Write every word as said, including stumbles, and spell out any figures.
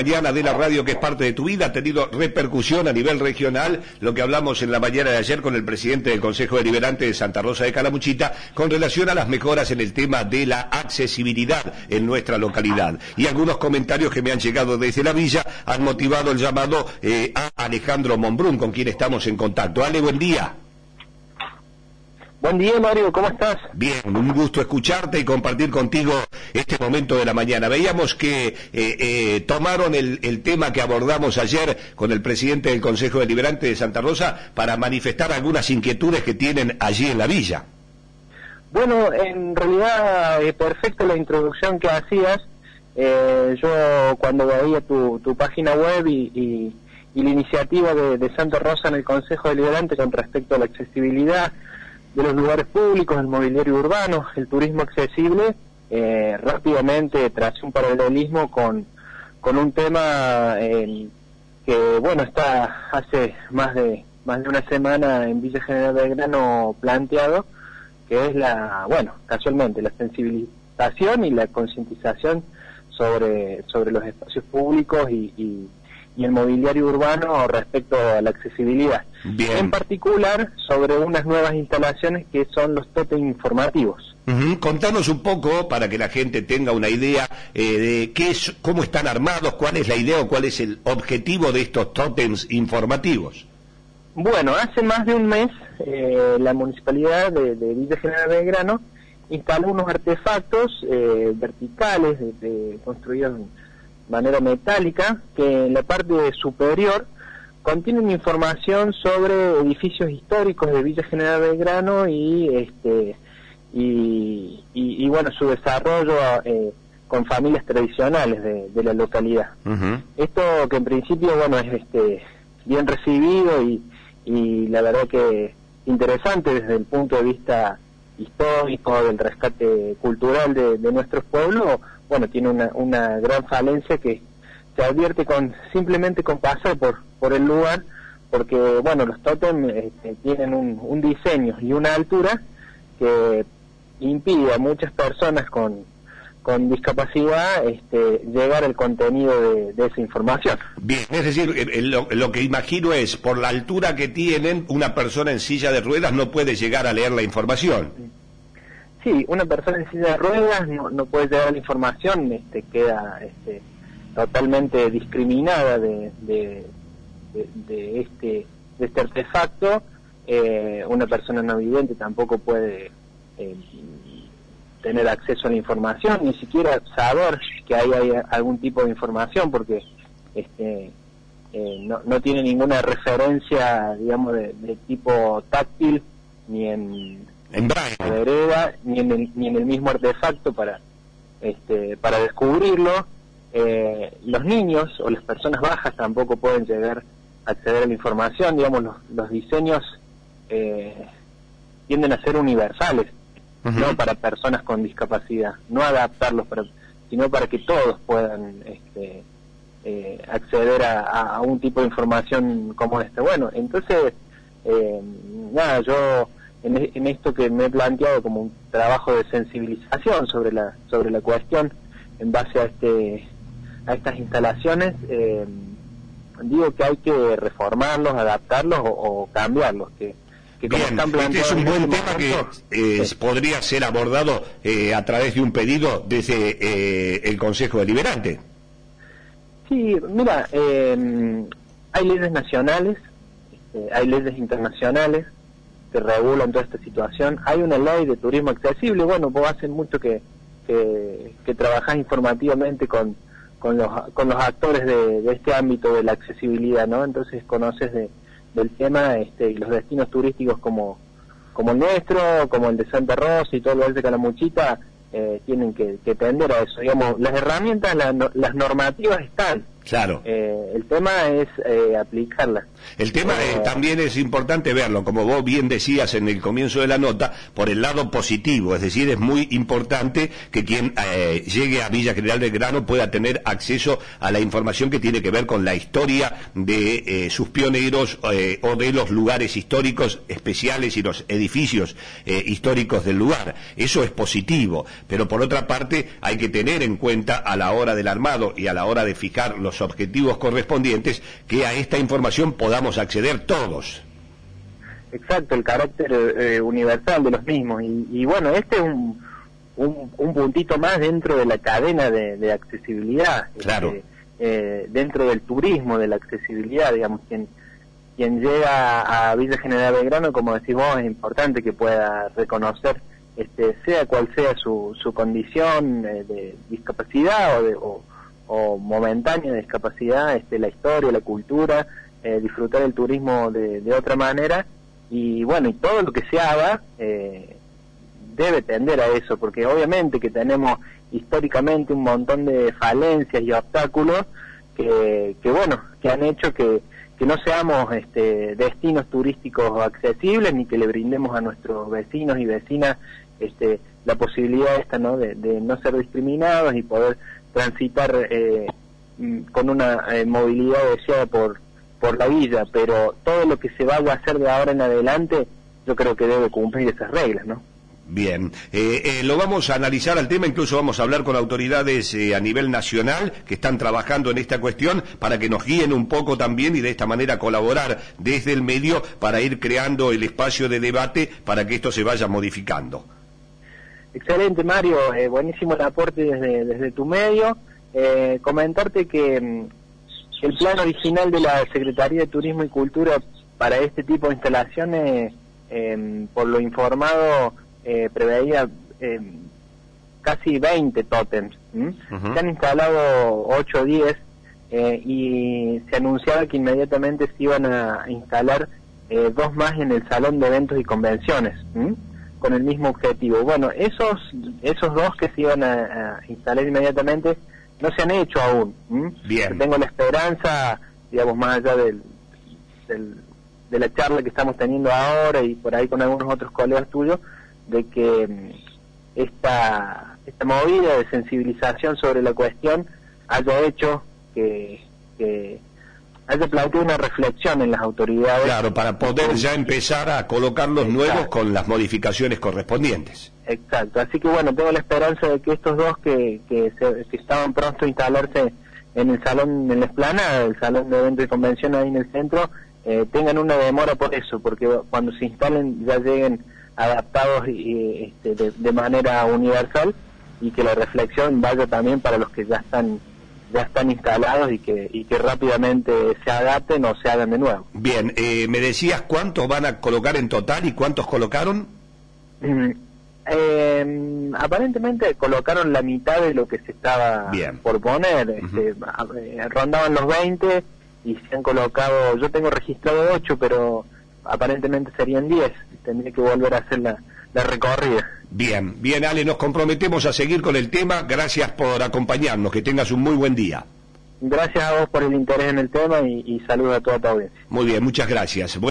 mañana de la radio que es parte de tu vida, ha tenido repercusión a nivel regional, lo que hablamos en la mañana de ayer con el presidente del Consejo Deliberante de Santa Rosa de Calamuchita, con relación a las mejoras en el tema de la accesibilidad en nuestra localidad. Y algunos comentarios que me han llegado desde la villa han motivado el llamado eh, a Alejandro Monbrún, con quien estamos en contacto. Ale, buen día. Buen día, Mario, ¿cómo estás? Bien, un gusto escucharte y compartir contigo este momento de la mañana. Veíamos que eh, eh, tomaron el, el tema que abordamos ayer con el presidente del Consejo Deliberante de Santa Rosa para manifestar algunas inquietudes que tienen allí en la villa. Bueno, en realidad, eh, perfecta la introducción que hacías. Eh, yo cuando veía tu, tu página web y, y, y la iniciativa de, de Santa Rosa en el Consejo Deliberante con respecto a la accesibilidad de los lugares públicos, el mobiliario urbano, el turismo accesible, eh, rápidamente tracé un paralelismo con, con un tema eh, que, bueno, está hace más de más de una semana en Villa General Belgrano planteado, que es la, bueno, casualmente, la sensibilización y la concientización sobre, sobre los espacios públicos y, y y el mobiliario urbano respecto a la accesibilidad. Bien. En particular, sobre unas nuevas instalaciones que son los tótems informativos. Uh-huh. Contanos un poco, para que la gente tenga una idea eh, de qué es, cómo están armados, cuál es la idea o cuál es el objetivo de estos tótems informativos. Bueno, hace más de un mes, eh, la Municipalidad de, de Villa General Belgrano instaló unos artefactos eh, verticales de, de, construidos en manera metálica, que en la parte superior contienen información sobre edificios históricos de Villa General Belgrano y este y, y, y bueno, su desarrollo eh, con familias tradicionales de, de la localidad. Uh-huh. Esto que en principio, bueno, es este bien recibido y, y la verdad que interesante desde el punto de vista histórico, del rescate cultural de, de nuestros pueblos. Bueno, tiene una, una gran falencia que se advierte con simplemente con pasar por por el lugar, porque, bueno, los tótems este, tienen un, un diseño y una altura que impide a muchas personas con, con discapacidad este, llegar al contenido de, de esa información. Bien, es decir, lo, lo que imagino es, por la altura que tienen, una persona en silla de ruedas no puede llegar a leer la información. Sí, una persona en silla de ruedas no, no puede llegar a la información, este, queda este, totalmente discriminada de, de, de, de este de este artefacto. Eh, una persona no vidente tampoco puede eh, tener acceso a la información, ni siquiera saber que ahí hay algún tipo de información, porque este eh, no, no tiene ninguna referencia, digamos, de, de tipo táctil, ni en en braille, la vereda, ni en el, ni en el mismo artefacto para este para descubrirlo. Eh, los niños o las personas bajas tampoco pueden llegar a acceder a la información. Digamos, los, los diseños eh, tienden a ser universales, uh-huh, no para personas con discapacidad, no adaptarlos, para, sino para que todos puedan este, eh, acceder a, a, a un tipo de información como este. Bueno, entonces, eh, nada, yo en, en esto que me he planteado como un trabajo de sensibilización sobre la sobre la cuestión en base a este a estas instalaciones, eh, digo que hay que reformarlos, adaptarlos o, o cambiarlos, que, que como Bien, están planteados. Este es un buen este tema momento, que eh, sí, podría ser abordado eh, a través de un pedido desde eh, el Consejo Deliberante. Sí, mira, eh, hay leyes nacionales, eh, hay leyes internacionales que regulan toda esta situación. Hay una ley de turismo accesible. Bueno, vos hace mucho que, que, que trabajás informativamente con con los con los actores de, de este ámbito de la accesibilidad, ¿no? Entonces conoces de, del tema este, y los destinos turísticos como como el nuestro, como el de Santa Rosa y todo lo de Calamuchita, eh, tienen que, que tender a eso. Digamos, las herramientas, la, las normativas están. Claro. Eh, el tema es eh, aplicarlas. El tema eh, eh, también es importante verlo, como vos bien decías en el comienzo de la nota, por el lado positivo, es decir, es muy importante que quien eh, llegue a Villa General Belgrano pueda tener acceso a la información que tiene que ver con la historia de eh, sus pioneros eh, o de los lugares históricos especiales y los edificios eh, históricos del lugar. Eso es positivo, pero por otra parte hay que tener en cuenta a la hora del armado y a la hora de fijar los los objetivos correspondientes, que a esta información podamos acceder todos. Exacto, el carácter eh, universal de los mismos. Y, y bueno, este es un, un, un puntito más dentro de la cadena de, de accesibilidad. Claro. Este, eh, dentro del turismo, de la accesibilidad, digamos, quien, quien llega a Villa General Belgrano, como decís vos, es importante que pueda reconocer, este, sea cual sea su, su condición eh, de discapacidad o, de, o, o momentánea discapacidad, este, la historia, la cultura, eh, disfrutar el turismo de, de otra manera. Y bueno, y todo lo que se haga eh, debe tender a eso, porque obviamente que tenemos históricamente un montón de falencias y obstáculos que, que bueno, que han hecho que, que no seamos este, destinos turísticos accesibles, ni que le brindemos a nuestros vecinos y vecinas este, la posibilidad esta, ¿no?, de, de no ser discriminados y poder transitar eh, con una eh, movilidad deseada por por la villa. Pero todo lo que se vaya a hacer de ahora en adelante, yo creo que debe cumplir esas reglas, ¿no? Bien, eh, eh, lo vamos a analizar al tema, incluso vamos a hablar con autoridades eh, a nivel nacional que están trabajando en esta cuestión para que nos guíen un poco también y de esta manera colaborar desde el medio para ir creando el espacio de debate para que esto se vaya modificando. Excelente, Mario, eh, buenísimo el aporte desde, desde tu medio. Eh, comentarte que mm, el plan original de la Secretaría de Turismo y Cultura para este tipo de instalaciones, eh, por lo informado, eh, preveía eh, casi veinte tótems. Uh-huh. Se han instalado ocho o diez eh, y se anunciaba que inmediatamente se iban a instalar eh, dos más en el Salón de Eventos y Convenciones, ¿m? con el mismo objetivo. Bueno, esos esos dos que se iban a, a instalar inmediatamente no se han hecho aún. ¿m? Bien. Tengo la esperanza, digamos, más allá del, del, de la charla que estamos teniendo ahora y por ahí con algunos otros colegas tuyos, de que esta, esta movida de sensibilización sobre la cuestión haya hecho que, que haya planteado una reflexión en las autoridades. Claro, para poder ya empezar a colocar los Exacto. nuevos con las modificaciones correspondientes. Exacto, así que bueno, tengo la esperanza de que estos dos que, que, se, que estaban pronto a instalarse en el salón, en la Esplanada, el salón de eventos y convenciones ahí en el centro, eh, tengan una demora por eso, porque cuando se instalen ya lleguen adaptados y, este, de, de manera universal, y que la reflexión vaya también para los que ya están ya están instalados y que y que rápidamente se adapten o se hagan de nuevo. Bien, eh, me decías cuántos van a colocar en total y cuántos colocaron. Mm, eh, aparentemente colocaron la mitad de lo que se estaba Bien. por poner. Uh-huh. este, eh, rondaban los veinte y se han colocado, yo tengo registrado ocho, pero aparentemente serían diez. Tendría que volver a hacer la, la recorrida. Bien, bien, Ale, nos comprometemos a seguir con el tema. Gracias por acompañarnos, que tengas un muy buen día. Gracias a vos por el interés en el tema y, y saludos a toda tu audiencia. Muy bien, muchas gracias.